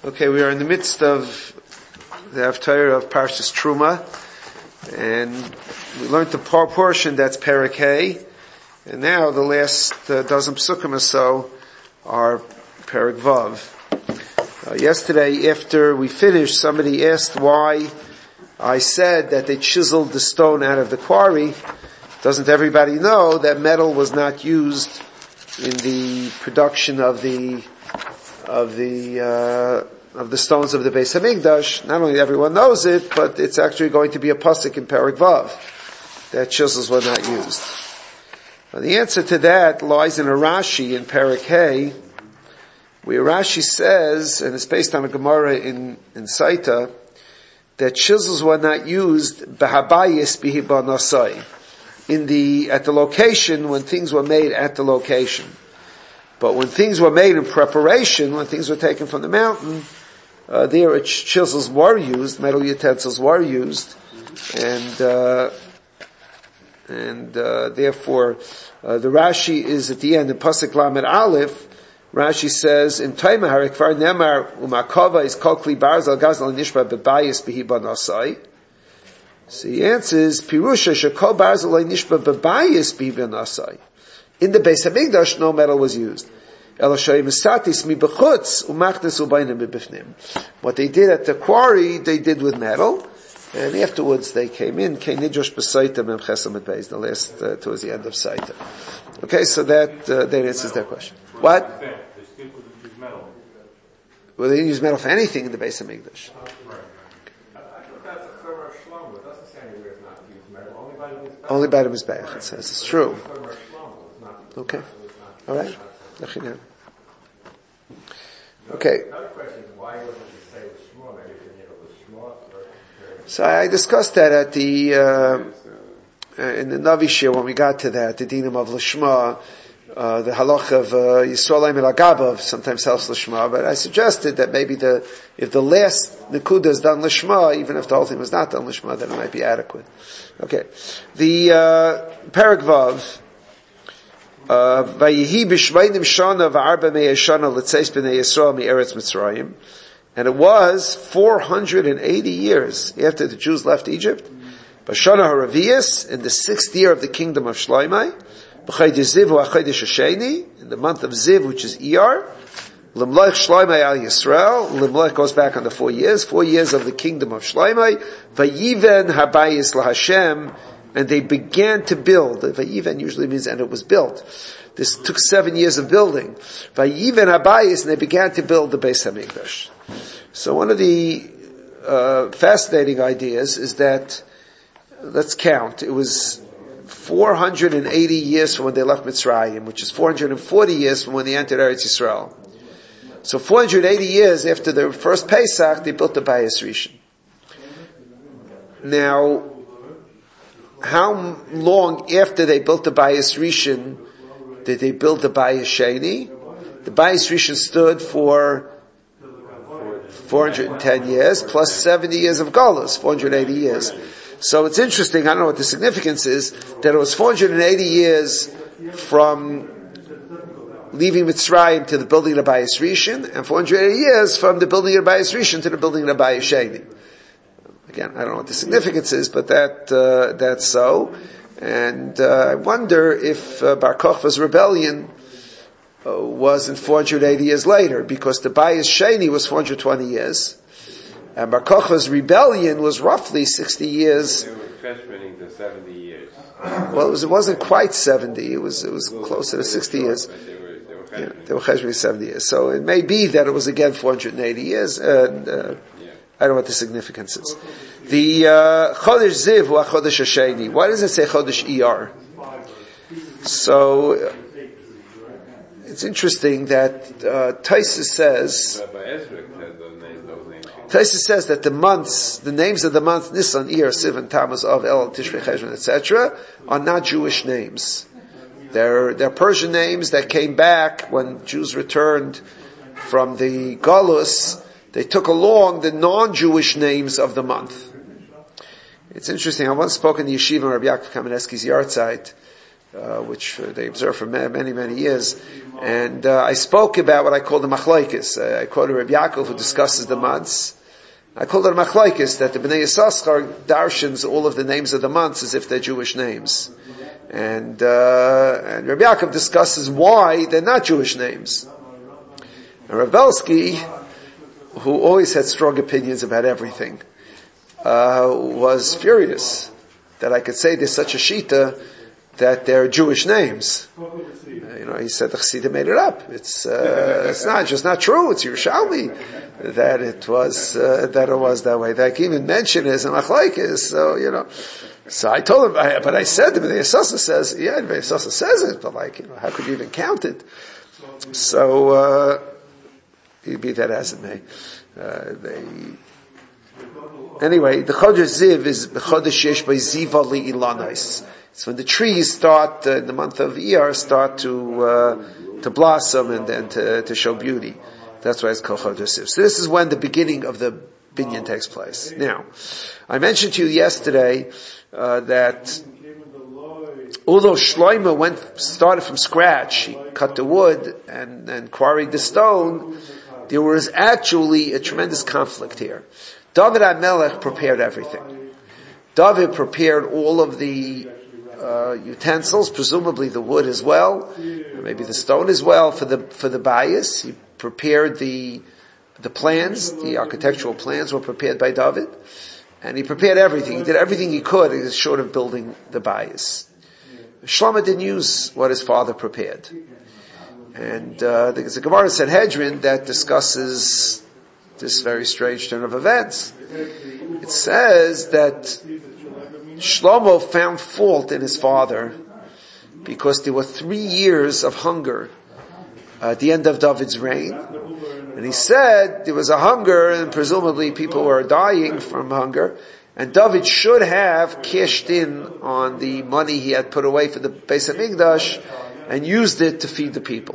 Okay, we are in the midst of the Haftarah of Parshas Truma, and we learned the portion that's Perek Hey, and now the last dozen psukim or so are Perek Vav. Yesterday, after we finished, somebody asked why I said that they chiseled the stone out of the quarry. Doesn't everybody know that metal was not used in the production of the stones of the Beis Hamikdash? Not only everyone knows it, but it's actually going to be a pasuk in Perek Vav that chisels were not used. Now, the answer to that lies in a Rashi in Perek Hey, where Rashi says, and it's based on a Gemara in Saita, that chisels were not used b'habayis b'hibanasai, at the location when things were made at the location. But when things were made in preparation, when things were taken from the mountain, there chisels were used, metal utensils were used, and therefore the Rashi is at the end in Pasuk Lamed Aleph. Rashi says in Taima Harikvar Nemar Umakava is Kokli Barzal Gazal Nishba Bebayis Behibanasai. So he answers Pirusha Shekol Barzal Nishba Bebayis Behibanasai. In the Beis Hamikdash, no metal was used. What they did at the quarry, they did with metal, and afterwards they came in. The last towards the end of Saita. Okay, so that answers that question. What? Well, they didn't use metal for anything in the Beis Hamikdash. Only by the Mizbeach, it says. It's true. Okay. All right. Okay. Another question is why wasn't it say it was Shmuel? Maybe it was Shmuel. So I discussed that at the in the Navi Shir when we got to that, the Dinam of Lishma, the halach of Yisrael el Agabav sometimes helps Lishma, but I suggested that maybe if the last Nekuda is done Lishma, even if the whole thing was not done Lishma, then it might be adequate. Okay. The Perek Vav. Vayihi b'shmeinim shana v'arba me'eh shana l'tzeis b'nei Yisrael mi'eretz Mitzrayim, and it was 480 years after the Jews left Egypt. B'shana haravias, in the 6th year of the kingdom of Shloimeh, b'chaydish Ziv u'achaydish Hasheni, in the month of Ziv, which is Iyar, l'mloich Shloimeh al Yisrael, l'mloich goes back on the 4 years of the kingdom of Shloimeh, vayiven habayis l'Hashem, and they began to build. Vayiven usually means, and it was built. This took 7 years of building. Vayiven habayis, and they began to build the Beis Hamikdash. So one of the fascinating ideas is that, let's count, it was 480 years from when they left Mitzrayim, which is 440 years from when they entered Eretz Yisrael. So 480 years after the first Pesach, they built the Bayis Rishon. Now, how long after they built the Bayis Rishon did they build the Bayis Sheni? The Bayis Rishon stood for 410 years, plus 70 years of Golus, 480 years. So it's interesting, I don't know what the significance is, that it was 480 years from leaving Mitzrayim to the building of the Bayis Rishon, and 480 years from the building of the Bayis Rishon to the building of the Bayis Sheni. Again, I don't know what the significance is, but that's so. And I wonder if Bar Kochva's rebellion wasn't 480 years later, because the Bayis Sheni was 420 years, and Bar Kochva's rebellion was roughly 60 years. They were transferring to 70 years. Well, it wasn't quite 70. It was closer to 60 years. They were cheshbon 70 years. So it may be that it was again 480 years. I don't know what the significance is. The Chodesh Ziv or Chodesh Hasheni. Why does it say Chodesh Iyar? So it's interesting that Taisus says that the names of the months Nisan, Iyar, Siv, and Tammuz, Av, El, Tishrei, Cheshvan, etc., are not Jewish names. They're Persian names that came back when Jews returned from the Galus. They took along the non-Jewish names of the month. It's interesting. I once spoke in the yeshiva of Rabbi Yaakov Kamenetsky's Yartzeit, which they observe for many, many years. And I spoke about what I call the machlokes. I quoted Reb Yaakov, who discusses the months. I called it a machlokes, that the Bnei Yissaschar darshans all of the names of the months as if they're Jewish names. And Reb Yaakov discusses why they're not Jewish names. And Reb Belsky, who always had strong opinions about everything, was furious that I could say there's such a shita that they're Jewish names. He said the Chassidim made it up. It's not true. It's Yerushalmi that it was that way. That I can even mention as a machlokes. So I told him, but I said to him, the Yisasa says, the Yisasa says it, but how could you even count it? So, be that as it may. Anyway, the Chodesh Ziv is the Chodesh Yesh by Ziva Li'ilanais. It's when the trees start, in the month of Iyar, start to blossom and to show beauty. That's why it's called Chodesh Ziv. So this is when the beginning of the binyan takes place. Now, I mentioned to you yesterday, that although Shlomo started from scratch, he cut the wood and quarried the stone, there was actually a tremendous conflict here. David HaMelech prepared everything. David prepared all of the utensils, presumably the wood as well, maybe the stone as well for the bias. He prepared the plans, the architectural plans were prepared by David, and he prepared everything. He did everything he could, short of building the bias. Shlomo didn't use what his father prepared. And there's a Gemara in Sanhedrin that discusses this very strange turn of events. It says that Shlomo found fault in his father because there were 3 years of hunger at the end of David's reign. And he said there was a hunger, and presumably people were dying from hunger, and David should have cashed in on the money he had put away for the Beis HaMikdash and used it to feed the people.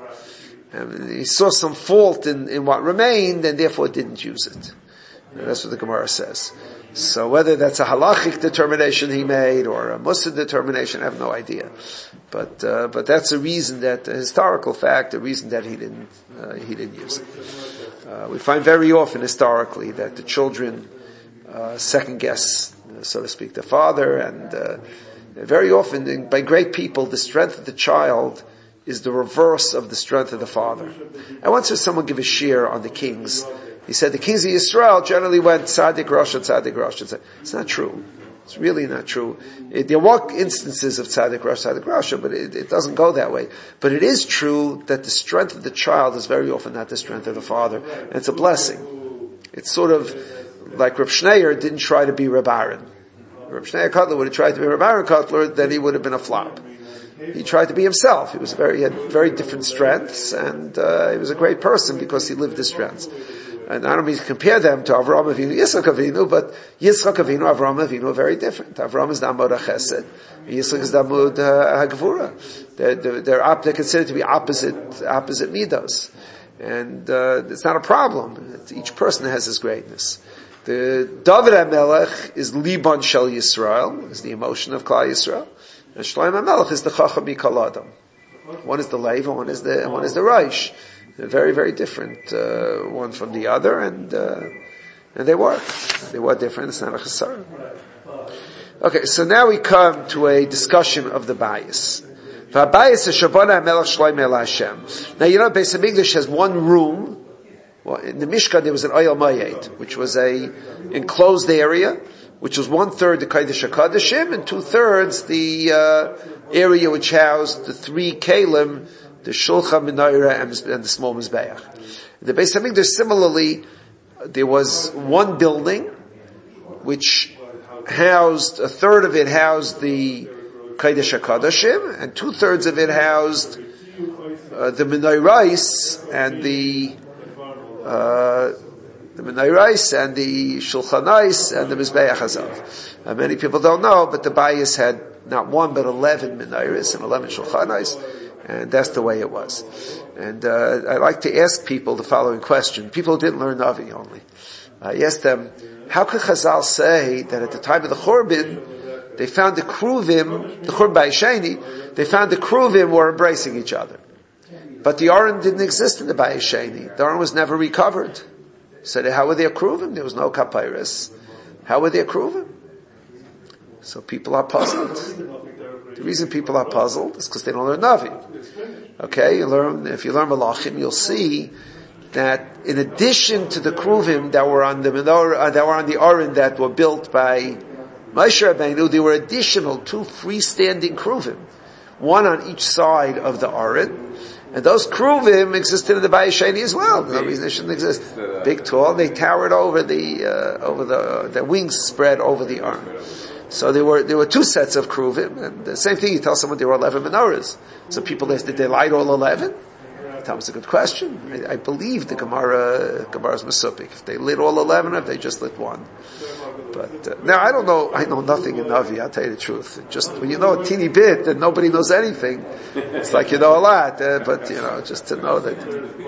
And he saw some fault in what remained, and therefore didn't use it. And that's what the Gemara says. So whether that's a halachic determination he made or a Mussar determination, I have no idea. But that's a reason, that a historical fact, a reason that he didn't use it. We find very often historically that the children second guess, so to speak, the father, and very often by great people, the strength of the child is the reverse of the strength of the father. I once heard someone give a shir on the kings. He said the kings of Israel generally went tzaddik rosh and tzaddik rosh. It's not true. It's really not true. There were instances of tzaddik rosh, but it doesn't go that way. But it is true that the strength of the child is very often not the strength of the father, and it's a blessing. It's sort of like Reb Schneier didn't try to be Reb Aaron. Reb Schneier Kotler would have tried to be Reb Aaron Kotler, then he would have been a flop. He tried to be himself. He had very different strengths, and he was a great person because he lived his strengths. And I don't mean to compare them to Avraham Avinu, Yitzchak Avinu, but Yitzchak Avinu, Avraham Avinu are very different. Avraham is the Amud HaChesed, Yitzchak is the Amud HaGevura. They're considered to be opposite midos. And it's not a problem. Each person has his greatness. The David HaMelech is Liban Shel Yisrael, is the emotion of Klal Yisrael. And Shlomo HaMelech is the Chacham Mikol Adam. One is the Lev, and one is the Reish. They're very, very different, one from the other, and they were different. It's not a chasar. Okay, so now we come to a discussion of the bias. Now, Beis HaMikdash has one room. Well, in the Mishkan there was an Oyel Mayed, which was a enclosed area, which was 1/3 the Kodesh HaKodeshim, and 2/3 the area which housed the 3 Kalim, the Shulchan, Menorah, and the small Mizbeach. The Beis HaMikdash, similarly, there was one building which housed, 1/3 of it housed the Kodesh HaKodeshim, and 2/3 of it housed the Menorahs and the Menorahs and the Shulchanais and the Mizbeach Hazav. Many people don't know, but the Bayis had not 1 but 11 Menorahs and 11 Shulchanais. And that's the way it was. And I like to ask people the following question. People who didn't learn Navi only. I asked them, how could Chazal say that at the time of the Churban, they found the Kruvim, the Churban Bayis, they found the Kruvim were embracing each other. But the Aron didn't exist in the Bayis. The Aron was never recovered. So how were there Kruvim? There was no Kapairis. How were there Kruvim? So people are puzzled. The reason people are puzzled is because they don't learn Navi. Okay, if you learn Malachim, you'll see that in addition to the Kruvim that were on the menorah, that were on the Aron that were built by Moshe Rabbeinu, there were additional 2 freestanding Kruvim, one on each side of the Aron, and those Kruvim existed in the Bayis Sheni as well. No reason they shouldn't exist. Big, tall, they towered over the wings spread over the Aron. So there were 2 sets of Kruvim, and the same thing, you tell someone there were 11 menorahs. So people ask, did they light all 11? That was a good question. I believe the Gemara's Mesupik. If they lit all 11, or if they just lit one. But, now I don't know, I know nothing in Navi, I'll tell you the truth. Just, when you know a teeny bit, and nobody knows anything, it's like you know a lot, but just to know that.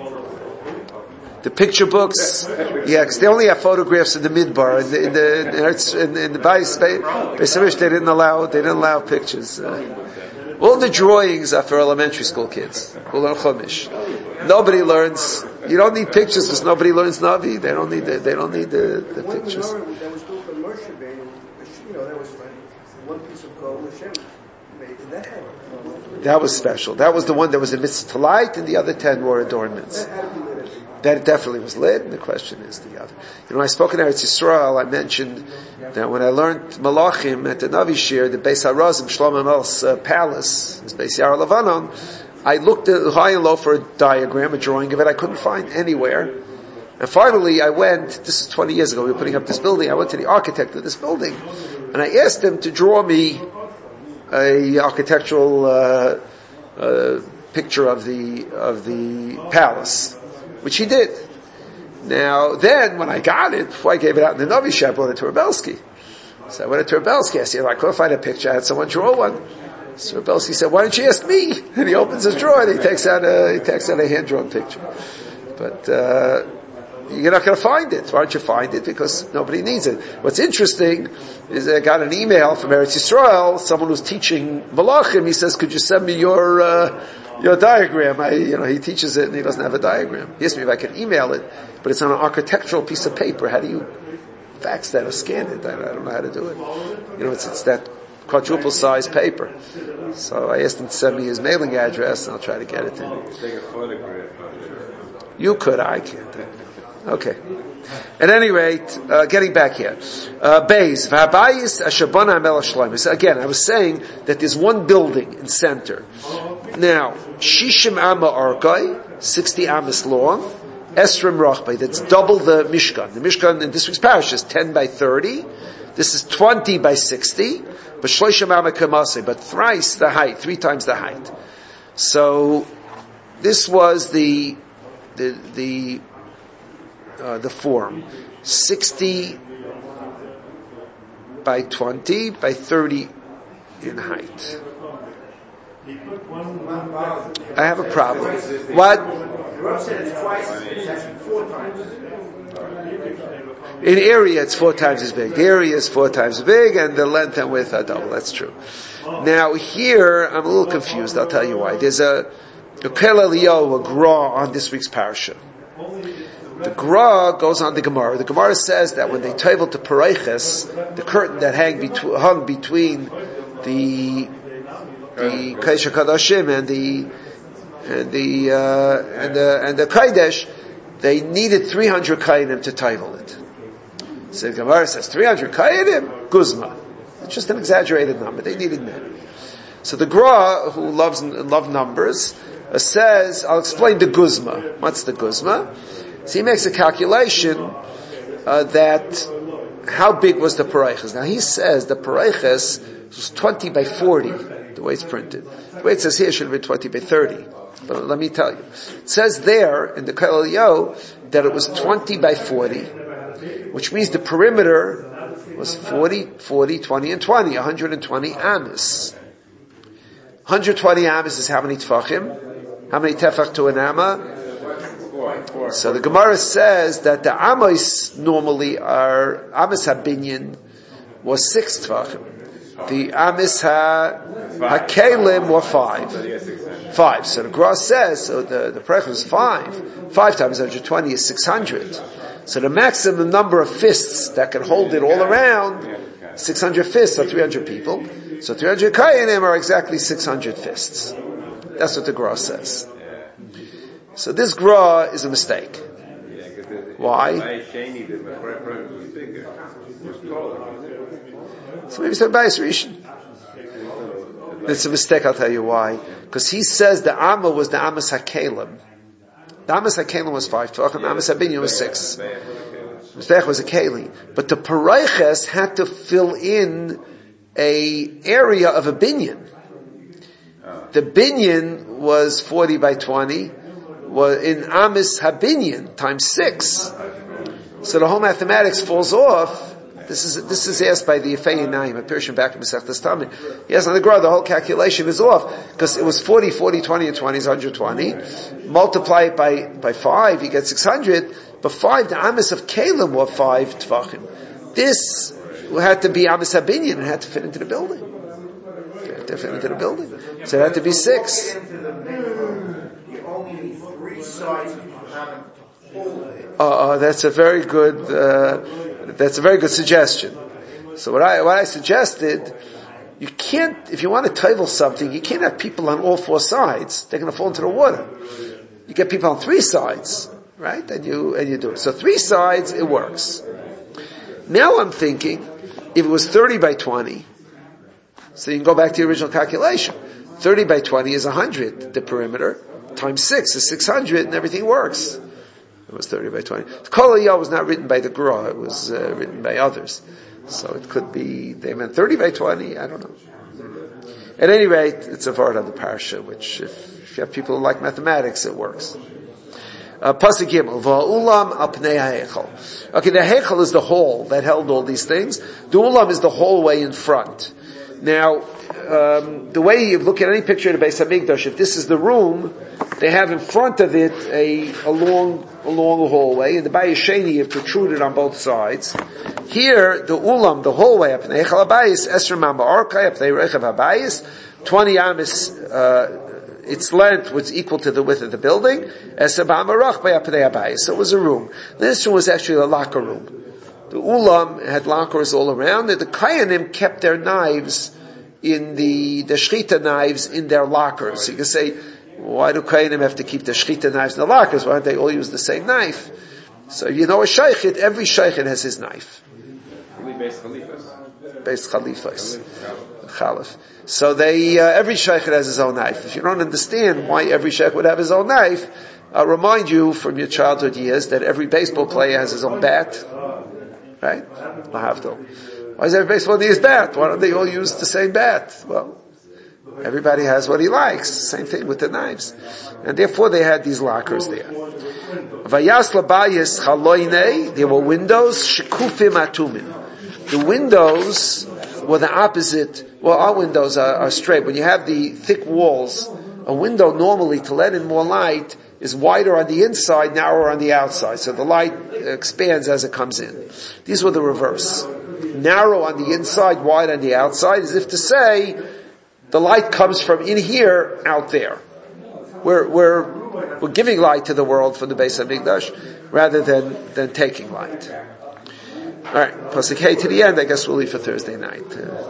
The picture books, yeah, because they only have photographs in the midbar, in the Bayis, they didn't allow pictures. All the drawings are for elementary school kids who learn Chumash. Nobody learns. You don't need pictures because nobody learns Navi. They don't need the pictures. That was built on Moshe Rabbeinu, that was like one piece of gold Hashem made in that time. That was special. That was the one that was a mitzvah light, and the other 10 were adornments. That definitely was lit, and the question is the other. When I spoke in Eretz Yisrael, I mentioned that when I learned Malachim at the Navi Shir, the Beis HaRazim, Shlomo Melch's palace, his Beis Yar Levanon, I looked at high and low for a diagram, a drawing of it. I couldn't find anywhere. And finally I went, this is 20 years ago, we were putting up this building, I went to the architect of this building, and I asked him to draw me a architectural picture of the palace, which he did. Now, then, when I got it, before I gave it out in the Navi Shah, I brought it to Rebelsky. So I went to Rebelsky, I said, I couldn't find a picture, I had someone draw one. So Rebelsky said, why don't you ask me? And he opens his drawer and he takes out a hand-drawn picture. But, you're not going to find it. Why don't you find it? Because nobody needs it. What's interesting is I got an email from Eretz Yisrael, someone who's teaching Malachim, he says, could you send me your diagram? He teaches it and he doesn't have a diagram. He asked me if I can email it, but it's on an architectural piece of paper. How do you fax that or scan it? I don't know how to do it. It's that quadruple size paper. So I asked him to send me his mailing address and I'll try to get it to him. Take a photograph. You could, I can't. Okay. At any rate, getting back here. Beis, V'habayis Ashabana Amel Shloim. So again, I was saying that there's one building in center. Now, Shishim Amma Arkai, 60 Amas long, Esrim Rachbay, that's double the Mishkan. The Mishkan in this week's parish is 10 by 30. This is 20 by 60. But Shloishim Amma Kamase, but thrice the height, 3 times the height. So, this was the form. 60 by 20 by 30 in height. I have a problem. What? In area it's 4 times as big. The area is 4 times as big and the length and width are double. That's true. Now here, I'm a little confused. I'll tell you why. There's a Kel Eliyahu, a Gra on this week's parasha. The Gra goes on the Gemara. The Gemara says that when they tabled to Pareiches, the curtain that hung between the Kodesh HaKadoshim and the Kodesh, they needed 300 Kainim to table it. So the Gemara says 300 Kainim, Guzma. It's just an exaggerated number. They needed that. So the Gra, who loves numbers, says, I'll explain the Guzma. What's the Guzma? So he makes a calculation that how big was the Pareiches. Now he says the Pareiches was 20 by 40, the way it's printed. The way it says here should have been 20 by 30. But let me tell you. It says there in the Kel Eliyahu that it was 20 by 40, which means the perimeter was 40, 20, and 20, 120 amas. 120 amas is how many tefachim? How many tefach to an amma? So the Gemara says that the amos normally are, amos habinyan was 6 tefachim. The Amis HaKelim were 5. 5. So the Gra says, so the Perech was 5. 5 times 120 is 600. So the maximum number of fists that can hold it all around, 600 fists are 300 people. So 300 Kayanim are exactly 600 fists. That's what the Gra says. So this Gra is a mistake. Why? So maybe it's a bias Rishon. It's a mistake, I'll tell you why. Because he says the Amma was the Amas HaKelim. The Amas HaKelim was 5 Tvachim, the Amas HaBinyan was 6. Mistake was a Keli. But the Parayches had to fill in a area of a Binyan. The Binyan was 40 by 20, was in Amas HaBinyan, times 6. So the whole mathematics falls off. This is asked by the Yefei Yinayim, a Persian back in Masechtas Tamid. Yes, on the Gra, the whole calculation is off, because it was 40, 20, and 20 is 120. Multiply it by 5, you get 600, but 5, the Amas of Kalim were 5 Tvachim. This had to be Amas HaBinyan, it had to fit into the building. It had to fit into the building. So it had to be 6. You only need 3 sides of the That's a very good suggestion. So what I suggested, you can't, if you want to table something, you can't have people on all 4 sides. They're going to fall into the water. You get people on 3 sides, right? And you do it. So 3 sides, it works. Now I'm thinking, if it was 30 by 20, so you can go back to the original calculation. 30 by 20 is 100, the perimeter, times 6 is 600, and everything works. It was 30 by 20. The Kol Aliyah was not written by the Gra, it was written by others. So it could be, they meant 30 by 20, I don't know. At any rate, it's a word on the parasha, which if you have people who like mathematics, it works. Pasuk Gimel, Va'ulam al pnei ha'echel. Okay, the hechel is the hall that held all these things. The ulam is the hallway in front. Now, the way you look at any picture of the Beis HaMikdash, if this is the room, they have in front of it a long hallway, and the Bayis Sheni is protruded on both sides. Here, the ulam, the hallway, up in Eichel HaBayis, Esrim Amma Orkai, up in Eichel HaBayis, 20 amis, its length was equal to the width of the building, Esrim Amma Orkai, up in HaBayis. So it was a room. This room was actually a locker room. The ulam had lockers all around, and the Kayanim kept their knives in the shechita knives in their lockers. So you can say, why do Kayanim have to keep the shechita knives in the lockers? Why don't they all use the same knife? So you know a shaykhit, every shaykhit has his knife. Beis Chalifas. Chalif. So every shaykhit has his own knife. If you don't understand why every shaykh would have his own knife, I'll remind you from your childhood years that every baseball player has his own bat. Right? Lahavdil. Why does every baseball need his bat? Why don't they all use the same bat? Well, everybody has what he likes. Same thing with the knives. And therefore they had these lockers there. Vayas labayis chaloinei, there were windows, shekufim atumin. The windows were the opposite, well our windows are straight. When you have the thick walls, a window normally to let in more light is wider on the inside, narrower on the outside. So the light expands as it comes in. These were the reverse. Narrow on the inside, wide on the outside, as if to say, the light comes from in here, out there. We're giving light to the world from the Beis HaMikdash, rather than taking light. Alright, Pasuk Hey to the end, I guess we'll leave for Thursday night.